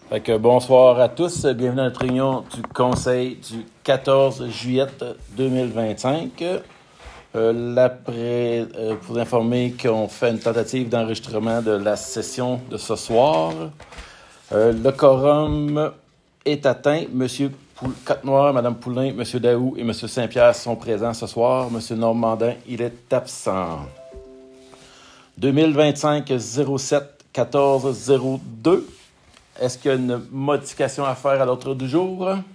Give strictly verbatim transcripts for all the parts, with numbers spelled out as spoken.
Fait que bonsoir à tous. Bienvenue à notre réunion du Conseil du quatorze juillet deux mille vingt-cinq. Euh, l'après, euh, pour vous informer qu'on fait une tentative d'enregistrement de la session de ce soir. Euh, le quorum est atteint. Monsieur Côte-Noir, Mme Poulain, M. Daou et M. Saint-Pierre sont présents ce soir. M. Normandin, il est absent. deux mille vingt-cinq zéro sept quatorze zéro deux. Est-ce qu'il y a une modification à faire à l'ordre du jour? À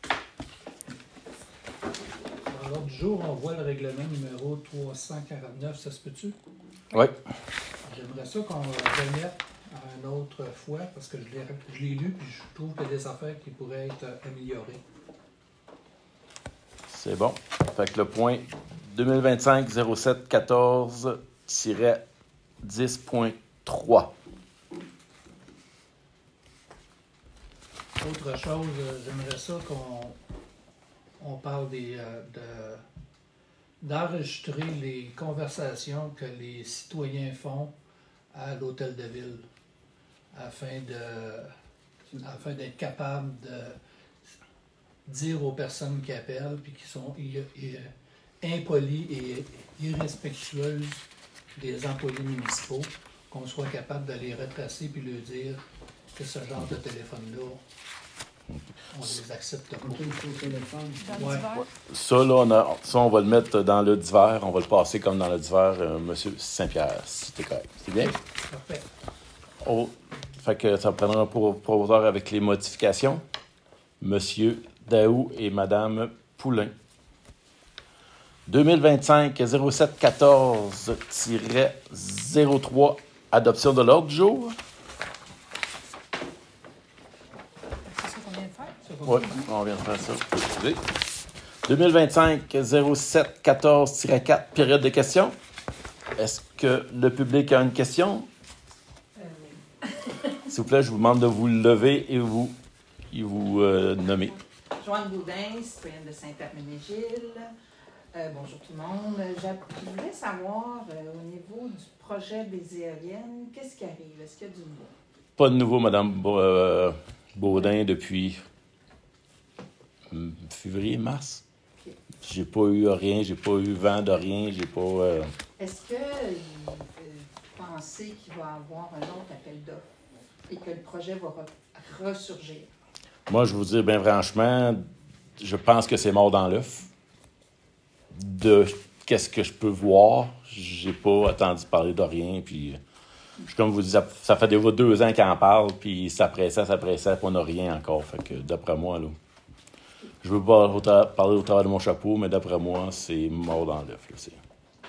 l'ordre du jour, on voit le règlement numéro trois cent quarante-neuf, ça se peut-tu? Oui. J'aimerais ça qu'on le remette à une autre fois, parce que je l'ai, je l'ai lu, puis je trouve qu'il y a des affaires qui pourraient être améliorées. C'est bon. Fait que le point deux mille vingt-cinq zéro sept quatorze dix point trois. Autre chose, j'aimerais ça qu'on on parle des, euh, de, d'enregistrer les conversations que les citoyens font à l'hôtel de ville, afin de afin d'être capable de dire aux personnes qui appellent puis qui sont i- i- impolies et irrespectueuses des employés municipaux, qu'on soit capable de les retracer puis leur dire que ce genre de téléphone-là, on les accepte pas. Ouais. Ça, là, on a, ça, on va le mettre dans le divers. On va le passer comme dans le divers, euh, M. Saint-Pierre, si c'était correct. C'est bien? Parfait. Oh, fait que ça prendra un proposeur avec les modifications. M. Daou et Mme Poulain. deux mille vingt-cinq zéro sept quatorze zéro trois, adoption de l'ordre du jour. Oui, on vient de faire ça. Excusez. deux mille vingt-cinq zéro sept quatorze quatre, période de questions. Est-ce que le public a une question? Euh, oui. S'il vous plaît, je vous demande de vous lever et vous, et vous euh, nommer. Joanne Boudin, citoyenne de Saint-Herménégil. Euh, bonjour tout le monde. Je voulais savoir, euh, au niveau du projet des éoliennes, qu'est-ce qui arrive? Est-ce qu'il y a du nouveau? Pas de nouveau, Mme euh, Baudin, depuis février, mars. Okay. J'ai pas eu rien, j'ai pas eu vent de rien, j'ai pas... Euh... Est-ce que euh, vous pensez qu'il va y avoir un autre appel d'offres et que le projet va re- ressurgir? Moi, je vous dis, bien franchement, je pense que c'est mort dans l'œuf. De qu'est-ce que je peux voir, j'ai pas attendu parler de rien, puis... Je, comme vous dites, ça, ça fait déjà deux ans qu'on en parle, puis ça pressait, ça pressait, puis on n'a rien encore. Fait que d'après moi, là, je veux pas au tra- parler au travers de mon chapeau, mais d'après moi, c'est mort dans l'œuf. Là, c'est...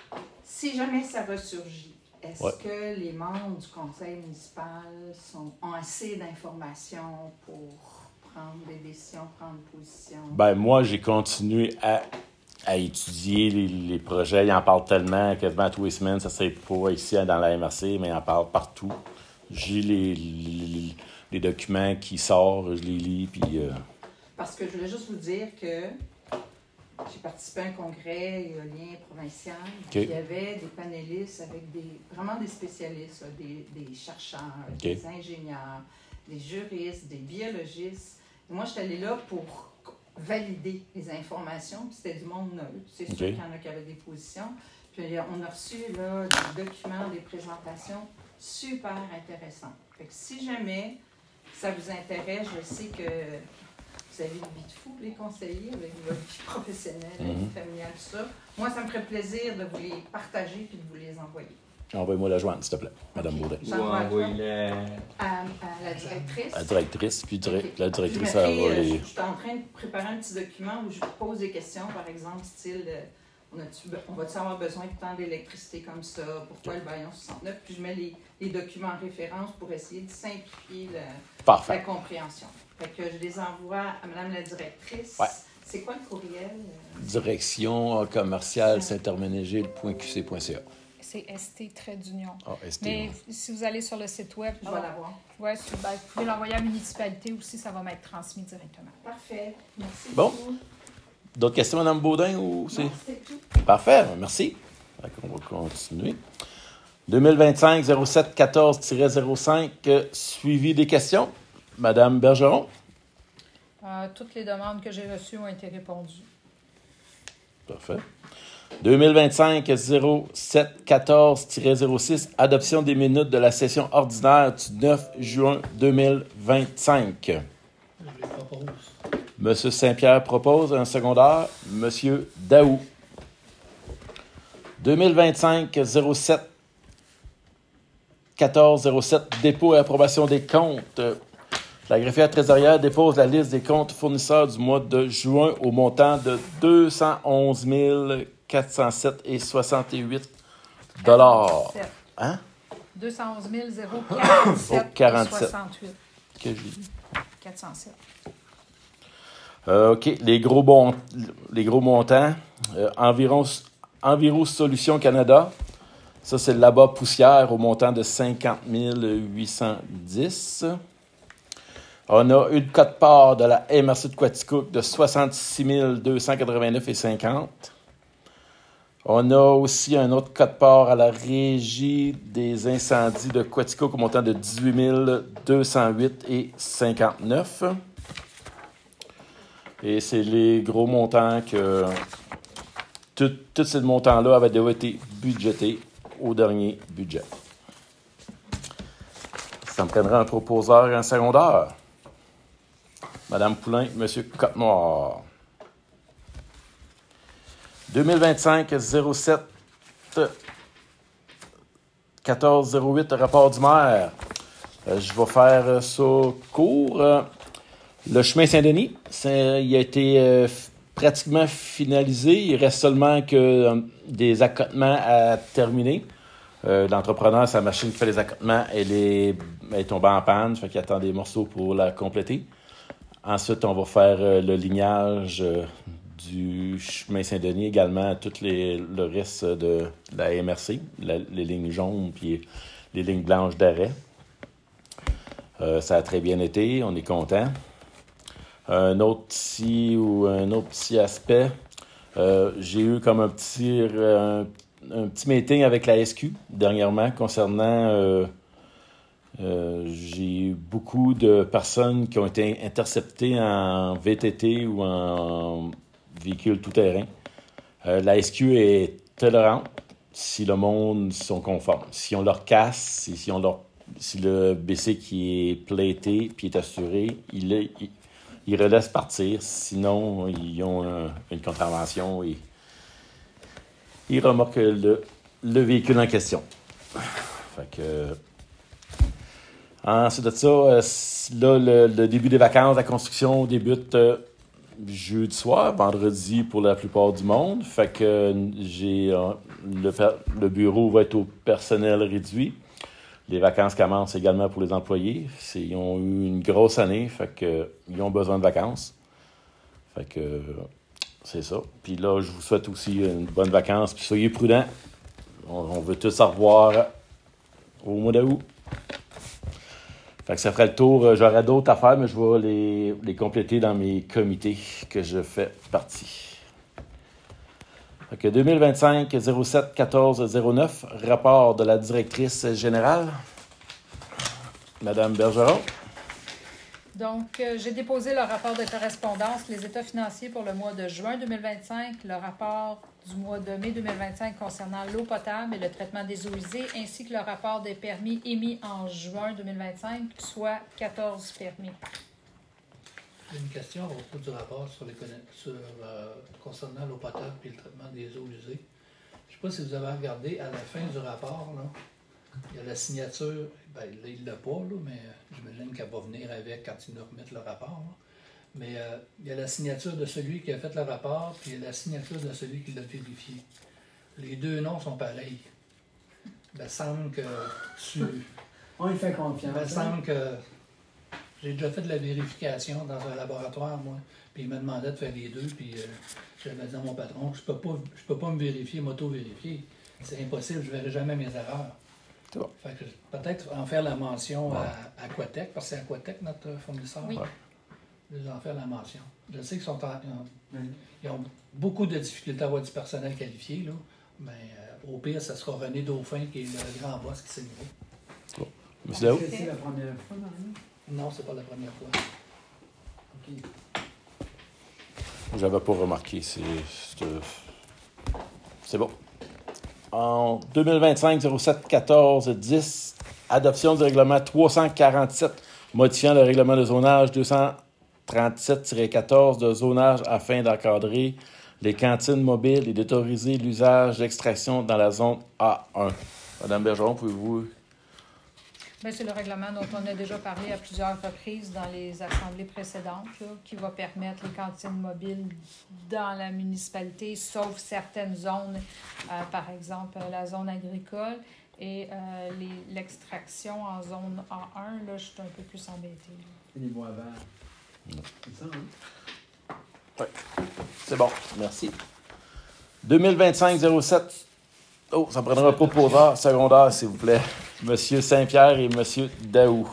Si jamais ça ressurgit, est-ce ouais. que les membres du conseil municipal sont, ont assez d'informations pour prendre des décisions, prendre position? Ben moi, j'ai continué à, à étudier les, les projets. Ils en parlent tellement, quasiment tous les semaines. Ça ne serait pas ici dans la M R C, mais ils en parlent partout. J'ai les, les, les documents qui sortent, je les lis, puis... Euh... Parce que je voulais juste vous dire que j'ai participé à un congrès éolien provincial. Okay. Il y avait des panélistes avec des, vraiment des spécialistes, là, des, des chercheurs, okay. des ingénieurs, des juristes, des biologistes. Et moi, je suis allée là pour valider les informations, puis c'était du monde neutre. C'est sûr okay. qu'il y en a qui avaient des positions. Puis on a reçu là, des documents, des présentations super intéressantes. Fait que si jamais ça vous intéresse, je sais que vous avez une vie de fou, les conseillers, avec votre vie professionnelle, mm-hmm. vie familiale, tout ça. Moi, ça me ferait plaisir de vous les partager puis de vous les envoyer. Envoyez-moi la jointe, s'il te plaît, Mme Baudin. Ou envoyez-le à, à la directrice. La directrice, puis dire, okay. la directrice, je, mettrai, elle va les... je, je suis en train de préparer un petit document où je vous pose des questions, par exemple, style, euh, on, a-tu, on va-tu avoir besoin de tant d'électricité comme ça? Pourquoi okay. le baillon soixante-neuf? Puis je mets les, les documents en référence pour essayer de simplifier la, la compréhension. Fait que je les envoie à Mme la directrice. Ouais. C'est quoi le courriel? Direction commerciale saint-herménégil point q c point c a. C'est S T trait d'union. Ah, S T. Mais si vous allez sur le site web, je vais l'avoir. Ouais, ben, vous pouvez l'envoyer à la municipalité aussi, ça va m'être transmis directement. Parfait. Merci bon. beaucoup. D'autres questions, Mme Baudin? Ou c'est... Non, c'est tout. Parfait, merci. On va continuer. deux mille vingt-cinq zéro sept quatorze zéro cinq, euh, suivi des questions. Madame Bergeron? Euh, toutes les demandes que j'ai reçues ont été répondues. Parfait. deux mille vingt-cinq zéro sept quatorze zéro six, adoption des minutes de la session ordinaire du neuf juin deux mille vingt-cinq. Je les propose. Monsieur Saint-Pierre propose un secondaire. Monsieur Daou. deux mille vingt-cinq zéro sept quatorze zéro sept, dépôt et approbation des comptes. La greffière trésorière dépose la liste des comptes fournisseurs du mois de juin au montant de deux cent onze mille quatre cent sept virgule soixante-huit dollars. Hein? deux cent onze mille quarante-sept virgule soixante-huit. Que j'ai dit? quatre cent sept. Euh, OK. Les gros, bon, les gros montants. Euh, environ, Environ Solutions Canada. Ça, c'est le là-bas poussière au montant de cinquante mille huit cent dix. On a une cote-part de la M R C de Quaticook de soixante-six mille deux cent quatre-vingt-neuf virgule cinquante. On a aussi un autre cote-part à la Régie des incendies de Quaticook au montant de dix-huit mille deux cent huit virgule cinquante-neuf. Et c'est les gros montants que... Tous ces montants-là avaient déjà été budgétés au dernier budget. Ça me prendrait un proposeur et un secondaire. Madame Poulain, Monsieur Côte-Noire. deux mille vingt-cinq zéro sept quatorze zéro huit, rapport du maire. Euh, je vais faire ça court. Euh, le chemin Saint-Denis, il a été euh, pratiquement finalisé. Il reste seulement que euh, des accotements à terminer. Euh, l'entrepreneur, sa machine qui fait les accotements, elle est, elle est tombée en panne, fait qu'il attend des morceaux pour la compléter. Ensuite, on va faire euh, le lignage euh, du chemin Saint-Denis, également tout les, le reste de la M R C, la, les lignes jaunes puis les lignes blanches d'arrêt. Euh, ça a très bien été, on est content. Un autre petit ou un autre petit aspect, euh, j'ai eu comme un petit un, un petit meeting avec la S Q dernièrement concernant euh, Euh, j'ai eu beaucoup de personnes qui ont été interceptées en V T T ou en véhicule tout-terrain. Euh, la S Q est tolérante si le monde sont conformes. Si on leur casse, si, on leur, si le B C qui est platé puis est assuré, il, est, il, il relaisse partir. Sinon, ils ont un, une contravention et ils remorquent le, le véhicule en question. Fait que... Ensuite de ça, euh, là, le, le début des vacances, la construction débute euh, jeudi soir, vendredi pour la plupart du monde. Fait que euh, j'ai euh, le, le bureau va être au personnel réduit. Les vacances commencent également pour les employés. C'est, ils ont eu une grosse année, fait que euh, ils ont besoin de vacances. Fait que euh, c'est ça. Puis là, je vous souhaite aussi une bonne vacance. Puis soyez prudents. On, on veut tous se revoir au mois d'août. Fait que ça ferait le tour. J'aurais d'autres affaires, mais je vais les, les compléter dans mes comités que je fais partie. Fait que deux mille vingt-cinq zéro sept quatorze zéro neuf, rapport de la directrice générale, Madame Bergeron. Donc, euh, j'ai déposé le rapport de correspondance, les états financiers pour le mois de juin deux mille vingt-cinq, le rapport du mois de mai deux mille vingt-cinq concernant l'eau potable et le traitement des eaux usées, ainsi que le rapport des permis émis en juin deux mille vingt-cinq, soit quatorze permis. J'ai une question à propos du rapport sur les sur, euh, concernant l'eau potable et le traitement des eaux usées. Je ne sais pas si vous avez regardé à la fin du rapport, là, il y a la signature, ben, là, il ne l'a pas, là, mais j'imagine qu'elle va venir avec quand ils nous remettent le rapport. Là. Mais euh, il y a la signature de celui qui a fait le rapport, puis il y a la signature de celui qui l'a vérifié. Les deux noms sont pareils. Il me semble que tu... On lui fait confiance. Il me semble que j'ai déjà fait de la vérification dans un laboratoire, moi, puis il me demandait de faire les deux, puis euh, j'avais dit à mon patron, je peux pas, je peux pas me vérifier, m'auto-vérifier. C'est impossible, je ne verrai jamais mes erreurs. Fait que peut-être en faire la mention ouais. à Aquatech, parce que c'est Aquatech notre fournisseur. Oui. De en faire la mention. Je sais qu'ils sont en, ils, ont, ils ont beaucoup de difficultés à avoir du personnel qualifié, là, mais euh, au pire, ça sera René Dauphin qui est le grand boss qui s'est nouveau. Monsieur Daou? C'est la première fois, non? Non, c'est pas la première fois. OK. J'avais pas remarqué. C'est, c'est, c'est bon. En deux mille vingt-cinq zéro sept quatorze dix, adoption du règlement trois cent quarante-sept, modifiant le règlement de zonage deux cent trente-sept quatorze de zonage afin d'encadrer les cantines mobiles et d'autoriser l'usage d'extraction dans la zone A un. Madame Bergeron, pouvez-vous... Bien, c'est le règlement dont on a déjà parlé à plusieurs reprises dans les assemblées précédentes, là, qui va permettre les cantines mobiles dans la municipalité, sauf certaines zones, euh, par exemple la zone agricole, et euh, les, l'extraction en zone A un, là, je suis un peu plus embêtée. Là. C'est les bois verts. C'est ça, hein? Oui. C'est bon, merci. deux mille vingt-cinq zéro sept. Oh, ça prendra un proposeur secondaire, s'il vous plaît. Monsieur Saint-Pierre et Monsieur Daou.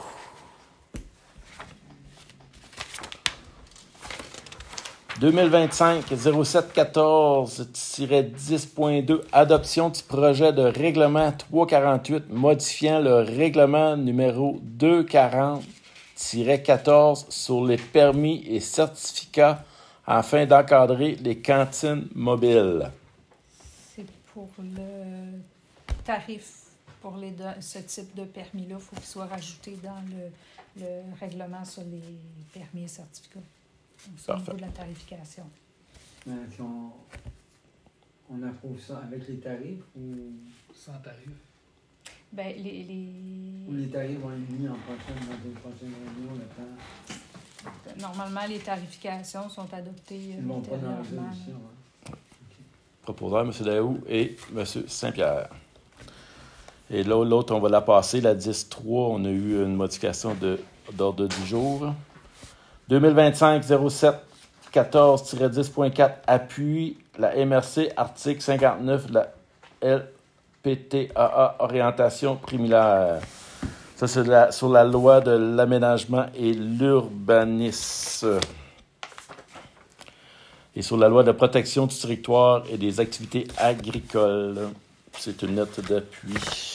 deux mille vingt-cinq zéro sept quatorze dix point deux, adoption du projet de règlement trois cent quarante-huit modifiant le règlement numéro deux cent quarante quatorze sur les permis et certificats afin d'encadrer les cantines mobiles. C'est pour le tarif pour les de, ce type de permis-là. Il faut qu'il soit rajouté dans le, le règlement sur les permis et certificats. Donc, c'est au niveau de la tarification. Mais si on, on approuve ça avec les tarifs ou, Sans tarif. Bien, les, les... ou les tarifs vont être mis en prochaine, dans une prochaine réunion, le temps? Normalement, les tarifications sont adoptées Ils vont pas dans la ultérieurement. résolution, hein? Proposeur, M. Daou et M. Saint-Pierre. Et là, l'autre, on va la passer. La dix trois, on a eu une modification de, d'ordre du jour. deux mille vingt-cinq zéro sept quatorze dix point quatre, appui la M R C, article cinquante-neuf de la L P T A A, orientation primaire. Ça, c'est la, sur la loi de l'aménagement et l'urbanisme. Et sur la loi de protection du territoire et des activités agricoles. C'est une note d'appui.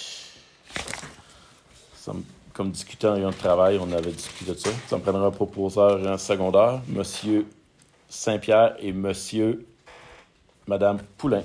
Ça me, comme discutant en réunion de travail, on avait discuté de ça. Ça me prendra un proposeur et un secondaire, M. Saint-Pierre et M. Mme Poulain.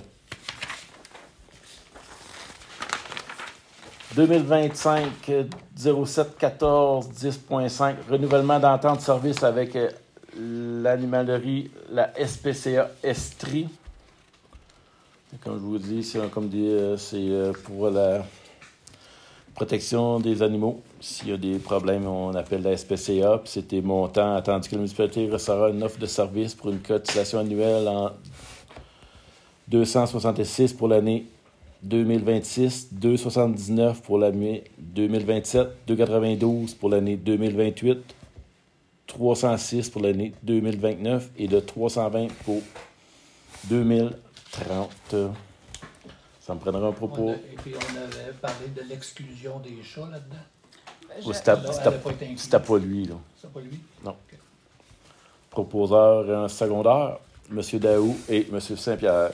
deux mille vingt-cinq zéro sept quatorze dix point cinq, renouvellement d'entente de service avec l'animalerie, la S P C A Estrie. Comme je vous dis, c'est, comme dit, c'est pour la protection des animaux. S'il y a des problèmes, on appelle la S P C A, puis c'est des montants, attendu que la municipalité recevra une offre de service pour une cotisation annuelle en deux cent soixante-six pour l'année deux mille vingt-six, deux cent soixante-dix-neuf pour l'année deux mille vingt-sept, deux cent quatre-vingt-douze pour l'année deux mille vingt-huit, trois cent six pour l'année deux mille vingt-neuf et de trois cent vingt pour deux mille trente. Ça me prendra un propos. On a, et puis on avait parlé de l'exclusion des chats là-dedans. Oh, c'était, Elle a- c'était, elle a pas été incluse. c'était pas lui, là. C'est pas lui? Non. Ok. Proposeur en secondaire, M. Daou et M. Saint-Pierre.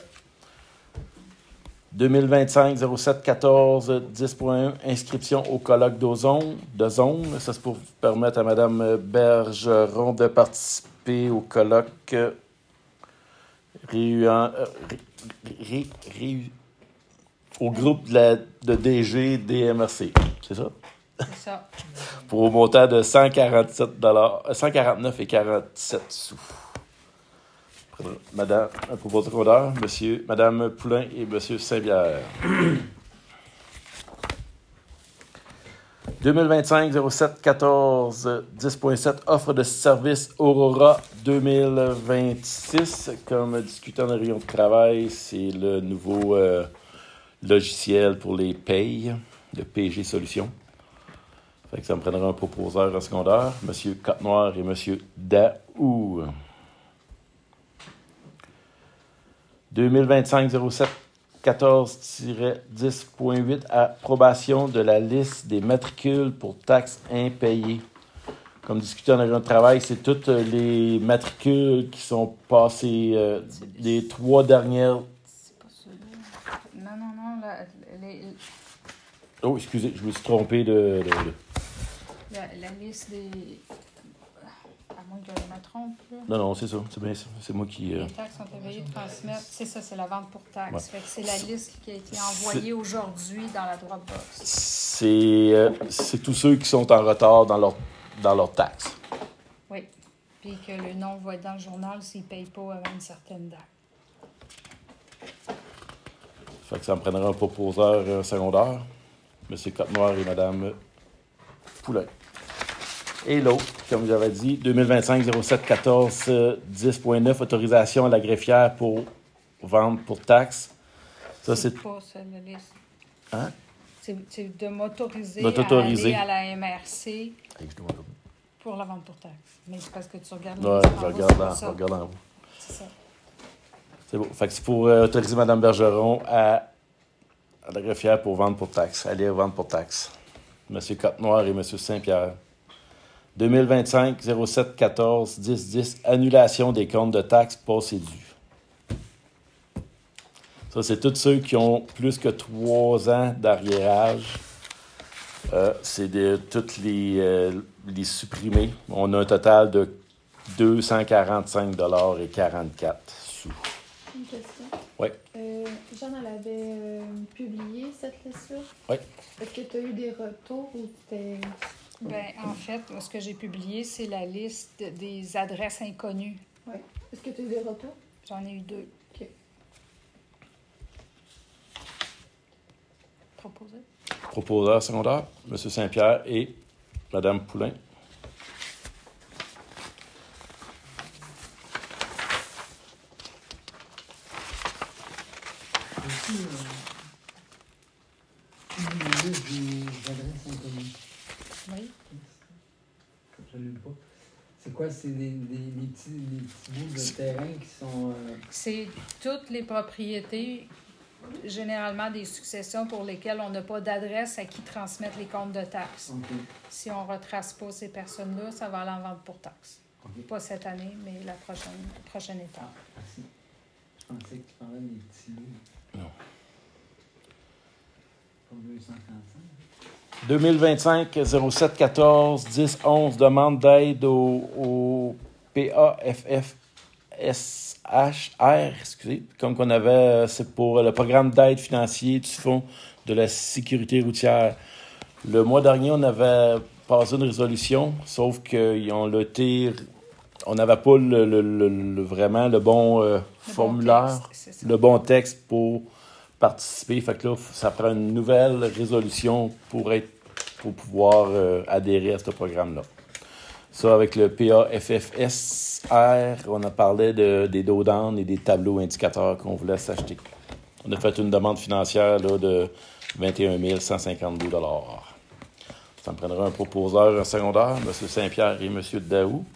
deux mille vingt-cinq zéro sept quatorze dix point un, inscription au colloque d'ozone, de zone. Ça, c'est pour permettre à Mme Bergeron de participer au colloque réuant, euh, ré, ré, ré, au groupe de, la, de D G D M R C. C'est ça? C'est ça. Pour un montant de cent quarante-sept dollars, cent quarante-neuf et quarante-sept sous. Madame, un proposeur secondaire, monsieur, Madame Poulain et Monsieur Saint-Pierre. deux mille vingt-cinq zéro sept quatorze dix point sept, offre de service Aurora deux mille vingt-six. Comme discuté en réunion de travail, c'est le nouveau euh, logiciel pour les payes, le P G Solutions. Fait que ça me prendra un proposeur en secondaire, M. Côte-Noir et M. Daou. deux mille vingt-cinq zéro sept quatorze dix point huit, approbation de la liste des matricules pour taxes impayées. Comme discuté en réunion de travail, c'est toutes les matricules qui sont passées euh, les trois dernières... C'est pas celui-là. Non, non, non. La, les, Oh, excusez, je me suis trompé de... de, de... la, la liste des... À moins que je me trompe, là. Non, non, c'est ça. C'est bien ça. C'est moi qui... Euh... Les taxes sont payées de transmettre. C'est ça, c'est la vente pour taxes. Ouais. Fait que c'est la liste qui a été envoyée aujourd'hui dans la Dropbox. C'est, euh, c'est tous ceux qui sont en retard dans leur, dans leurs taxes. Oui. Puis que le nom va être dans le journal s'ils ne payent pas avant une certaine date. Fait que ça me prendra un proposeur euh, secondaire, M. Côte-Noir et Mme Poulain. Et l'autre, comme j'avais dit, deux mille vingt-cinq zéro sept quatorze dix point neuf, autorisation à la greffière pour vendre pour taxes. Ça, c'est... C'est pas ça, la liste. Hein? C'est, c'est de m'autoriser, M'autoriser. à aller à la M R C Hey, je dois- pour la vente pour taxes. Mais c'est parce que tu regardes Ouais, liste en je bas, regarde c'est en, pas je ça. regarde en haut. C'est ça. C'est bon. Fait que c'est pour euh, autoriser Mme Bergeron à, à la greffière pour vendre pour taxes, aller vendre pour taxes. M. Côte-Noir et M. Saint-Pierre. deux mille vingt-cinq zéro sept quatorze dix dix, annulation des comptes de taxes passés dus. Ça, c'est tous ceux qui ont plus que trois ans d'arriérage. Euh, c'est de toutes les, euh, les supprimer. On a un total de deux cent quarante-cinq dollars et quarante-quatre sous. Une question. Oui. Euh, Jean, elle avait euh, publié cette liste-là. Oui. Est-ce que tu as eu des retours ou c'était. Ben, en fait, ce que j'ai publié, c'est la liste des adresses inconnues. Oui. Est-ce que tu as eu des retours? J'en ai eu deux. OK. Proposés. Proposeur secondaire, M. Saint-Pierre et Mme Poulain. Aussi, euh, une liste des adresses inconnues. Oui. Je l'ai pas. C'est quoi? C'est des, des, des, petits, des petits bouts de terrain qui sont... Euh... C'est toutes les propriétés, généralement des successions pour lesquelles on n'a pas d'adresse à qui transmettre les comptes de taxes. OK. Si on ne retrace pas ces personnes-là, ça va aller en vente pour taxes. OK. Pas cette année, mais la prochaine, prochaine étape. Merci. Je pensais que tu parlais des petits bouts. Non. Pas deux cent trente-cinq. deux mille vingt-cinq zéro sept quatorze dix onze, demande d'aide au, au P A F F S H R, excusez, comme qu'on avait, c'est pour le programme d'aide financier du Fonds de la sécurité routière. Le mois dernier, on avait passé une résolution, sauf qu'on l'a été, on n'avait pas le, le, le, le- vraiment le bon euh, Le formulaire, bon texte, c'est ça. le bon texte pour participer. Fait que là, ça prend une nouvelle résolution pour être pour pouvoir euh, adhérer à ce programme-là. Ça, avec le P A F F S R, on a parlé de, des dos d'âne et des tableaux indicateurs qu'on voulait s'acheter. On a fait une demande financière là, de vingt et un mille cent cinquante-deux dollars. Ça me prendra un proposeur, un secondaire, M. Saint-Pierre et M. Daou.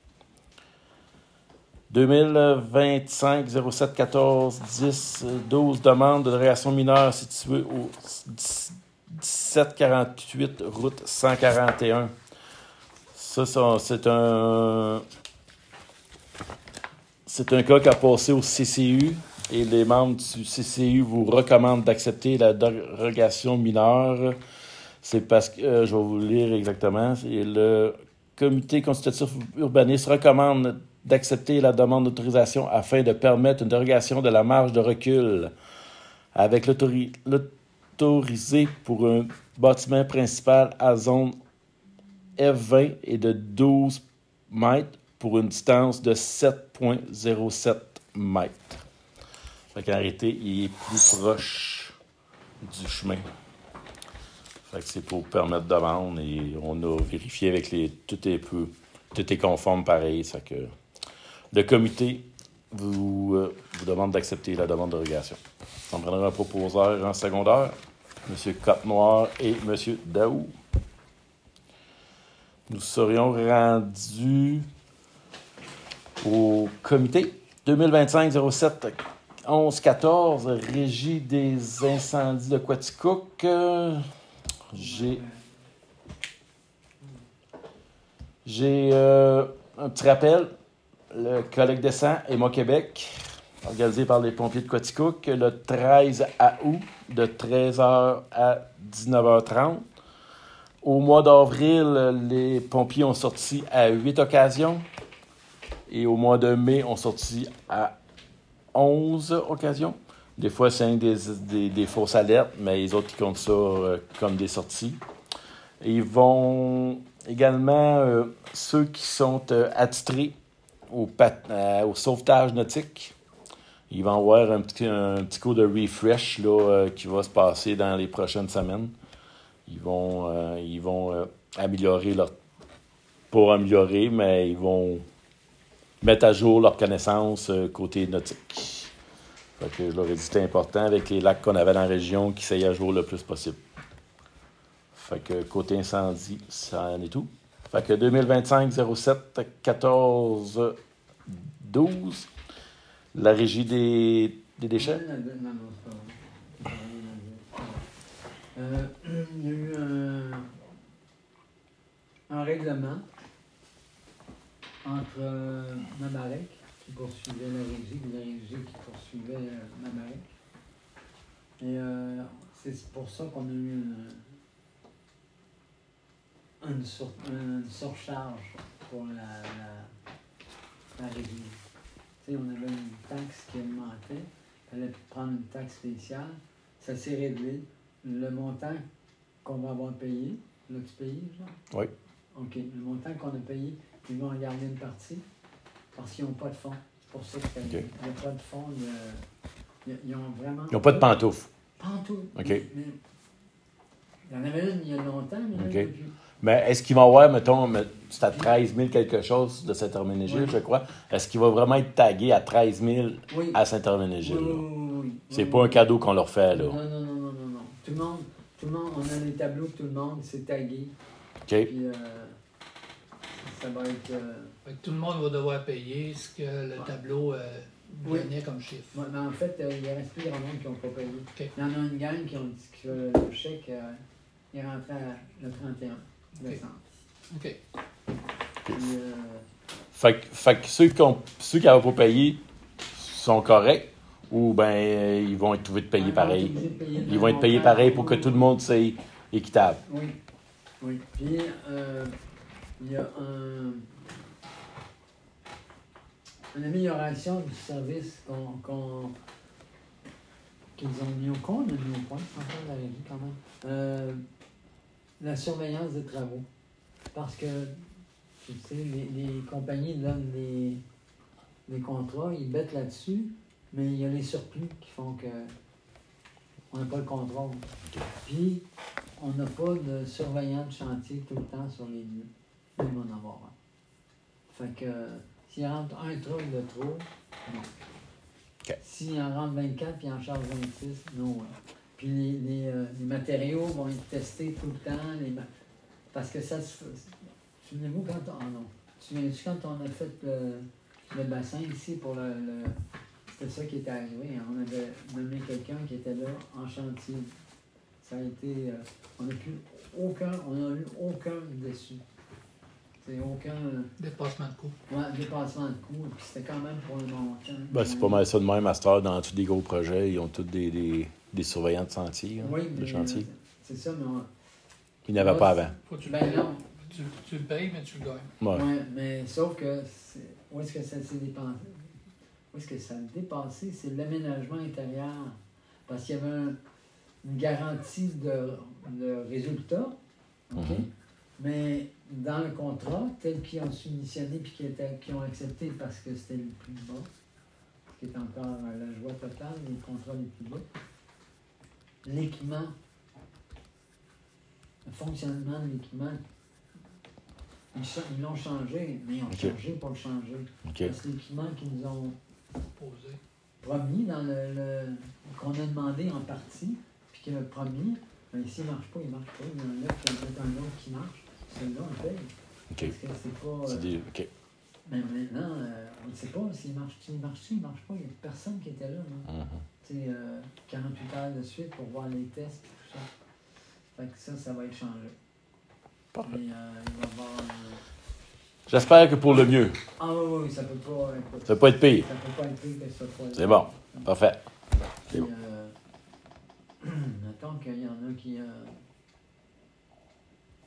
deux mille vingt-cinq zéro sept quatorze dix douze, demande de dérogation mineure située au dix-sept quarante-huit route cent quarante et un. Ça, ça, c'est un c'est un cas qui a passé au C C U et les membres du C C U vous recommandent d'accepter la dérogation mineure. C'est parce que, euh, je vais vous le lire exactement, c'est le comité consultatif urbaniste recommande d'accepter la demande d'autorisation afin de permettre une dérogation de la marge de recul avec l'autori- l'autorisé pour un bâtiment principal à zone F vingt et de douze mètres pour une distance de sept virgule zéro sept mètres. Fait qu'en réalité, il est plus proche du chemin. Fait que c'est pour permettre de vendre et on a vérifié avec les... Tout est peu... Tout est conforme pareil. Ça que le comité vous, euh, vous demande d'accepter la demande de dérogation. Ça me prendra un proposeur en secondaire, M. Côte-Noir et M. Daou. Nous serions rendus au comité deux mille vingt-cinq zéro sept onze quatorze, Régie des incendies de Quaticook. Euh, J'ai, j'ai euh, un petit rappel. Le collecte d'essence et Moi Québec, organisé par les pompiers de Quaticook, le treize août, de treize heures à dix-neuf heures trente. Au mois d'avril, les pompiers ont sorti à huit occasions. Et au mois de mai, ont sorti à onze occasions. Des fois, c'est des, des, des fausses alertes, mais les autres qui comptent ça euh, comme des sorties. Et ils vont également, euh, ceux qui sont euh, attitrés au, pat- euh, au sauvetage nautique, ils vont avoir un petit, un petit coup de refresh là, euh, qui va se passer dans les prochaines semaines. Ils vont, euh, ils vont euh, améliorer leur... Pas améliorer, mais ils vont mettre à jour leurs connaissances euh, côté nautique. Fait que je leur ai dit que c'était important avec les lacs qu'on avait dans la région qui s'aillent à jour le plus possible. Fait que côté incendie, ça en est tout. Fait que deux mille vingt-cinq zéro sept quatorze douze, la régie des, des déchets. Non, non, non, c'est pas vrai. Euh, il y a eu un, un règlement entre euh, Mamarec, qui poursuivait la régie, et la régie qui poursuivait euh, Mamarec. Et euh, c'est pour ça qu'on a eu une, une, sur, une surcharge pour la, la, la régie. Tu sais, on avait une taxe qui augmentait, il fallait prendre une taxe spéciale, ça s'est réglé. Le montant qu'on va avoir payé, là tu payes, genre? Oui. OK. Le montant qu'on a payé, ils vont regarder une partie parce qu'ils n'ont pas de fonds. C'est pour ça qu'il n'y a, OK. a pas de fonds. Il y a, il y a- ils ont vraiment. Ils n'ont pas de pantoufles. Pantoufles. OK. Mais, mais, il y en avait une il y a longtemps, mais là, OK. il n'y en a plus. Mais est-ce qu'il va y avoir, mettons, mais c'est à treize mille quelque chose de Saint-Herménégil, Oui. je crois. Est-ce qu'il va vraiment être tagué à treize mille Oui. à Saint-Herménégil? Oui, là? oui, oui, oui. C'est Oui, pas oui. un cadeau qu'on leur fait, là. Non, non, non, non, non, non. Tout le monde, tout le monde, on a les tableaux que tout le monde, c'est tagué. OK. Puis euh, ça va être. Euh, Fait que tout le monde va devoir payer ce que le tableau euh, Oui. donnait comme chiffre. ouais, mais en fait, euh, il reste plus grand monde qui n'ont pas payé. OK. Il y en a une gang qui ont dit que le chèque euh, il est rentré à- le trente et un décembre. OK. Puis, euh, Fait, que- fait que ceux qui ont, ceux qui n'avaient pas payé sont corrects ou ben euh, ils vont être obligés de payer on pareil? est obligé de payer le Ils vont être même payés montant. pareil pour que tout le monde soit équitable. Oui, oui. Puis, euh, il y a un, une amélioration du service qu'on, qu'on- qu'ils ont mis au qu'on a mis au point, c'est encore la régie quand même. Euh, la surveillance des travaux. Parce que, tu sais, les, les compagnies donnent des, des contrats, ils bêtent là-dessus, mais il y a les surplus qui font que on n'a pas le contrôle. Puis, on n'a pas de surveillant de chantier tout le temps sur les lieux. Là, il va en avoir un. Fait que, s'il rentre un truc de trop, non. OK. S'il en rentre vingt-quatre puis il en charge vingt-six, non. hein. Puis les, les, euh, les matériaux vont être testés tout le temps. Les ma- Parce que ça se fait. Souvenez-vous quand on. Ah non. Souvenez-vous quand on a fait le, le bassin ici pour le. le- C'était ça qui était arrivé. hein. On avait nommé quelqu'un qui était là en chantier. Ça a été. euh, on n'a plus aucun. On n'a eu aucun dessus. C'est aucun Dépassement de coût. ouais, dépassement de coût. Puis c'était quand même pour le montant. Ben, c'est pas mal ça de même, à cette heure, dans tous les gros projets. Ils ont tous des, des, des surveillants de sentier, hein, Oui, de mais, chantier. euh, C'est ça, mais on- Ils n'avaient pas avant. Faut que tu le Ben payes. non. Tu, tu le payes, mais tu le gagnes. Ouais. Ouais, mais sauf que c'est- où est-ce que ça s'est dépensé? Où est-ce que ça a dépassé? C'est l'aménagement intérieur. Parce qu'il y avait un- une garantie de, de résultat, OK? Mhm. Mais dans le contrat, tel qu'ils ont soumissionné puis qu'ils étaient- qu'ils ont accepté parce que c'était le plus bas, ce qui est encore euh, la joie totale, les contrats les plus bas, l'équipement, le fonctionnement de l'équipement, ils cha- ils l'ont changé, mais ils ont OK. changé pour le changer. OK. Parce que l'équipement qu'ils nous ont Posé. promis, dans le, le- qu'on a demandé en partie, puis qu'il a promis, ben, s'il ne marche pas, il ne marche pas. Il y en a qui ont un autre qui marche. Celui-là, on paye. OK. Parce que c'est pas. C'est euh, des... OK. Mais maintenant, euh, on ne sait pas s'il marche, s'il marche, s'il marche pas. Il n'y a personne qui était là. là. Mhm. Tu sais, euh, quarante-huit heures de suite pour voir les tests et tout ça. Fait que ça, ça va être changé. Parfait. Mais euh, il va y avoir. euh, J'espère que pour le mieux. Ah oui, oui, ça peut pas. écoute, Ça peut pas être pire. Ça peut pas être pire que ça soit. C'est bon. Parfait. Puis, euh, mettons qu'il y en a qui. Euh,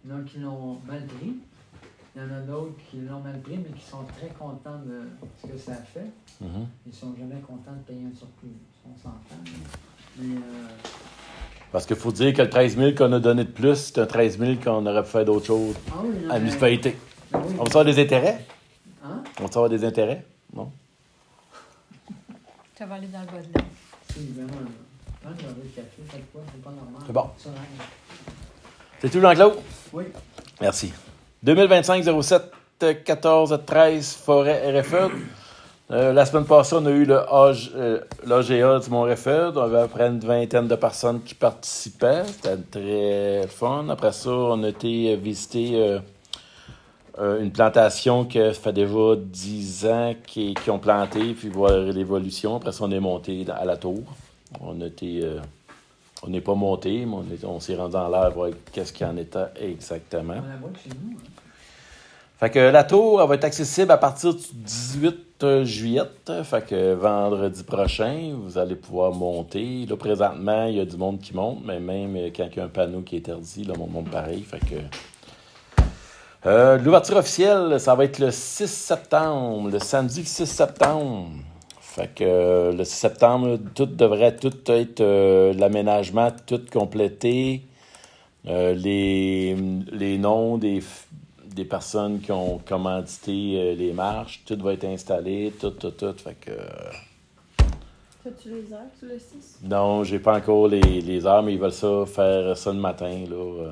Il y en a qui l'ont mal pris. Il y en a d'autres qui l'ont mal pris, mais qui sont très contents de ce que ça a fait. Mm-hmm. Ils sont jamais contents de payer un surplus. On s'entend. Mais, euh... Parce qu'il faut dire que le treize mille qu'on a donné de plus, c'est un treize mille qu'on aurait pu faire d'autres choses ah oui, non, à la mais... municipalité. Ah oui. On va savoir des intérêts? Hein? On va savoir des intérêts? Non? Ça va aller dans le bas de l'eau. C'est vraiment... Quand je vais le café, cette fois, c'est pas normal. C'est bon. Ça va. C'est tout, Jean-Claude? Oui. Merci. deux mille vingt-cinq zéro sept quatorze treize Forêt R F E. Euh, la semaine passée, on a eu le A G, euh, l'A G A du Mont R F E. On avait à peu près une vingtaine de personnes qui participaient. C'était très fun. Après ça, on a été visiter euh, euh, une plantation que ça fait déjà dix ans qu'ils, qu'ils ont planté, puis voir l'évolution. Après ça, on est monté à la tour. On a été... Euh, on n'est pas monté, mais on, est, on s'est rendu en l'air voir qu'est-ce qu'il y en était exactement. On la voit chez nous. Hein. Fait que la tour, elle va être accessible à partir du dix-huit juillet. Fait que vendredi prochain, vous allez pouvoir monter. Là, présentement, il y a du monde qui monte, mais même quand il y a un panneau qui est interdit, là, on monte pareil. Fait que... Euh, l'ouverture officielle, ça va être le six septembre, le samedi six septembre. Fait que euh, le six septembre, tout devrait tout être euh, l'aménagement, tout complété. Euh, les, les noms des, des personnes qui ont commandité euh, les marches, tout va être installé, tout, tout, tout. Fait que. Euh, As-tu les heures sur le six? non, j'ai pas encore les, les heures, mais ils veulent ça faire ça le matin. Là, euh.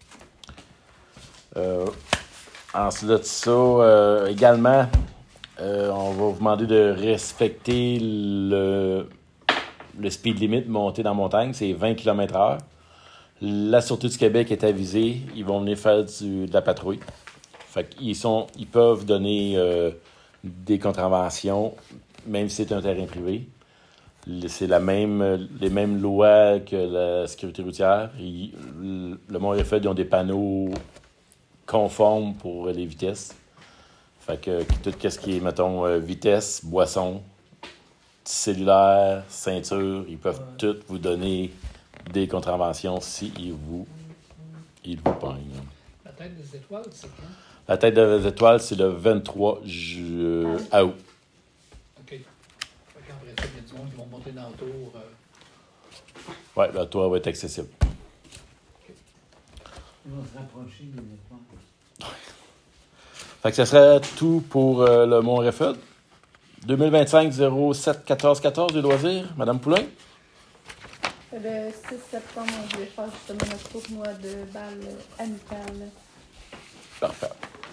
Euh, ensuite de ça, euh, également. Euh, on va vous demander de respecter le, le speed limit monté dans la montagne, c'est vingt kilomètres heure. La Sûreté du Québec est avisée, ils vont venir faire du, de la patrouille. Fait qu'ils sont, ils peuvent donner euh, des contraventions, même si c'est un terrain privé. C'est la même, les mêmes lois que la sécurité routière. Ils, le Mont R F E, ils ont des panneaux conformes pour les vitesses. Fait que tout ce qui est, mettons, euh, vitesse, boisson, cellulaire, ceinture, ils peuvent ouais. tous vous donner des contraventions s'ils vous, ils vous pognent. La tête des étoiles, c'est quand? La tête des étoiles, c'est le vingt-trois ju- ah. août. OK. Fait qu'après ça, il y a du monde qui vont monter dans le tour. Euh... Oui, la tour va être accessible. Okay. Ils vont se rapprocher des étoiles. Fait que ce serait tout pour euh, le Mont R F E. deux mille vingt-cinq zéro sept quatorze quatorze des loisirs. Madame Poulain? Le six septembre, on voulait faire justement notre tournoi de balles amicales. Parfait.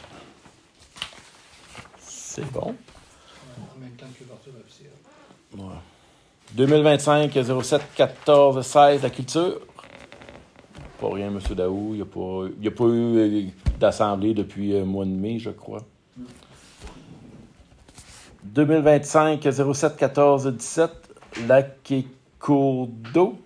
C'est bon. En même temps que l'ouverture officielle. Ouais. deux mille vingt-cinq zéro sept quatorze seize la culture. Pas rien, M. Daou. Il n'y a, a pas eu d'assemblée depuis le mois de mai, je crois. deux mille vingt-cinq zéro sept quatorze dix-sept lac et cours d'eau.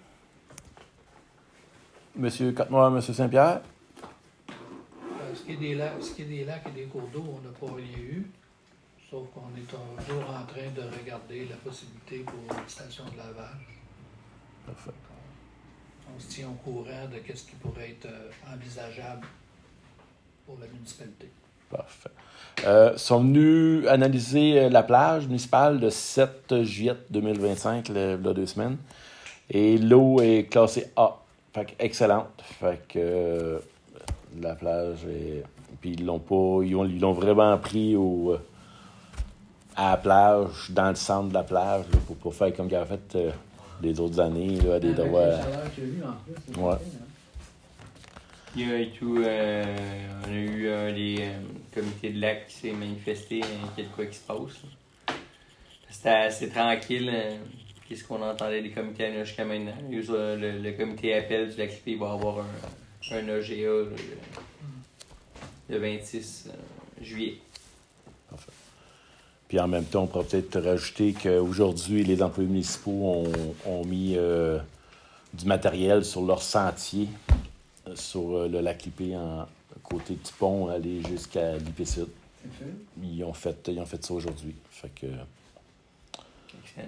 M. Côte-Noire, M. Saint-Pierre. Euh, ce, qui est des lacs, ce qui est des lacs et des cours d'eau, on n'a pas rien eu. Sauf qu'on est toujours en train de regarder la possibilité pour une station de lavage. Parfait. On se tient au courant de ce qui pourrait être euh, envisageable pour la municipalité. Parfait. Euh, sont venus analyser la plage municipale le sept juillet deux mille vingt-cinq, le, il y a deux semaines. Et l'eau est classée A. Fait que excellente. Fait que euh, la plage est. Puis ils l'ont pas. Ils, ont, ils l'ont vraiment pris au, à la plage, dans le centre de la plage, là, pour pas faire comme il avait fait euh, les autres années, là, des droits. Ouais. Il y a et tout, euh, on a eu un des euh, comités de lac qui s'est manifesté, hein, qu'il y a de quoi qui se passe. Là. C'était assez tranquille. Euh, Qu'est-ce qu'on entendait des comités à jusqu'à maintenant? Le, le, le comité appel du lac Lippé va avoir un, un A G A là, le, le vingt-six juillet. Parfait. Puis en même temps, on pourrait peut-être rajouter qu'aujourd'hui, les employés municipaux ont, ont mis euh, du matériel sur leur sentier, sur euh, le lac Lippé, en côté du pont, aller jusqu'à Lippé Sud. Ils ont fait, ils ont fait ça aujourd'hui. Fait que... Excellent.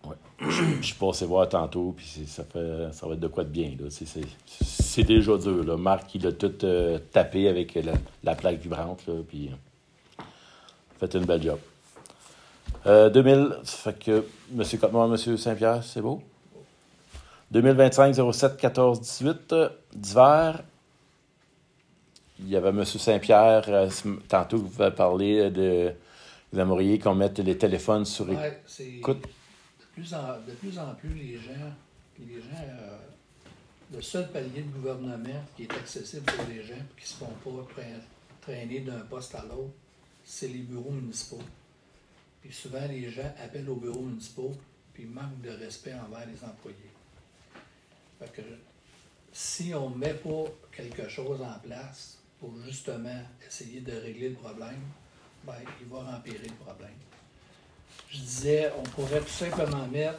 Ouais. Je suis passé voir tantôt, puis c'est- ça, fait, ça va être de quoi de bien. Là. C'est, c'est, c'est déjà dur. Là. Marc, il a tout euh, tapé avec la, la plaque vibrante, là, puis euh, fait une belle job. Euh, deux mille, ça fait que M. Cotenoir, M. Saint-Pierre, c'est beau? deux mille vingt-cinq zéro sept quatorze dix-huit, euh, d'hiver. Il y avait M. Saint-Pierre, euh, tantôt, vous avez parlé de... Vous aimeriez qu'on mette les téléphones sur écoute. Ouais, c'est de plus, en, de plus en plus, les gens, les gens euh, le seul palier de gouvernement qui est accessible pour les gens et qui ne se font pas traîner d'un poste à l'autre, c'est les bureaux municipaux. Puis souvent, les gens appellent aux bureaux municipaux puis manquent de respect envers les employés. Fait que si on ne met pas quelque chose en place pour justement essayer de régler le problème, ben, il va empirer le problème. Je disais, on pourrait tout simplement mettre,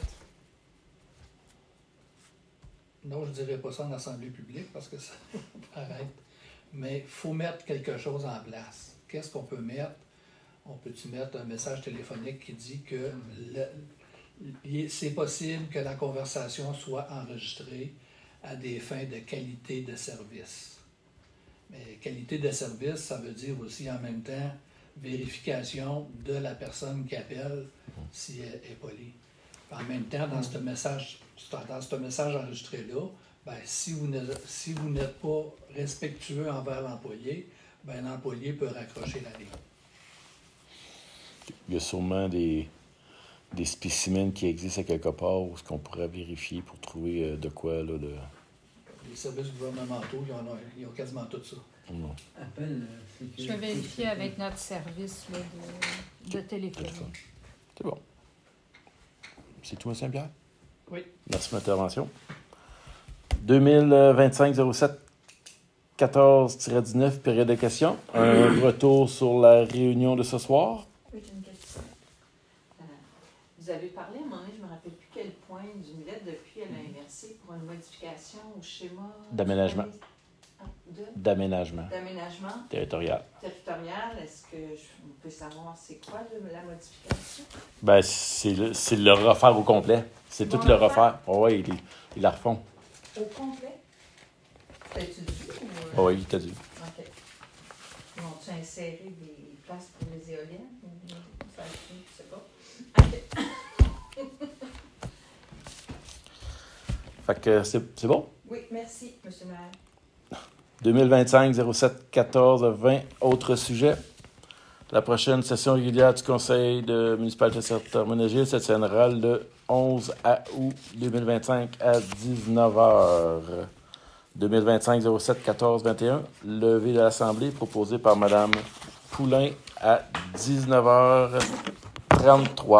non, je ne dirais pas ça en assemblée publique parce que ça arrête, mais il faut mettre quelque chose en place. Qu'est-ce qu'on peut mettre? On peut-tu mettre un message téléphonique qui dit que le, c'est possible que la conversation soit enregistrée à des fins de qualité de service. Mais qualité de service, ça veut dire aussi en même temps vérification de la personne qui appelle si elle est polie. En même temps, dans ce message, dans ce message enregistré-là, ben, si vous n'êtes si vous n'êtes pas respectueux envers l'employé, ben, l'employé peut raccrocher la ligne. Il y a sûrement des, des spécimens qui existent à quelque part où ce qu'on pourrait vérifier pour trouver de quoi. Là, de... Les services gouvernementaux, ils ont, ils ont quasiment tout ça. Non. Appel, euh, Je vais vérifier avec notre service là, de, de téléphonie. C'est bon. C'est tout, M. Saint-Pierre? Oui. Merci pour l'intervention. deux mille vingt-cinq zéro sept quatorze dix-neuf, période de questions. Un retour sur la réunion de ce soir. Oui, j'ai une question. Euh, vous avez parlé à un moment donné, je ne me rappelle plus quel point, d'une lettre depuis à l'A M R C pour une modification au schéma D'aménagement. De? D'aménagement. D'aménagement Territorial. territorial. Est-ce que je, on peut savoir c'est quoi le, la modification? Ben, c'est le, c'est le refaire au complet. C'est tout le refaire. Oh, oui, ils, ils la refont. Au complet? T'as-tu dit? Ou... Oh, oui, il t'a dit. OK. Ils vont-tu insérer des places pour les éoliennes? Ça, je sais pas. OK. Fait que c'est, c'est bon? Oui, merci, M. le maire. deux mille vingt-cinq zéro sept quatorze vingt, autre sujet. La prochaine session régulière du Conseil de municipalité de Saint-Hermenegilde se tiendra le onze août deux mille vingt-cinq à dix-neuf heures. deux mille vingt-cinq zéro sept quatorze vingt et un, levée de l'Assemblée proposée par Mme Poulain à dix-neuf heures trente-trois.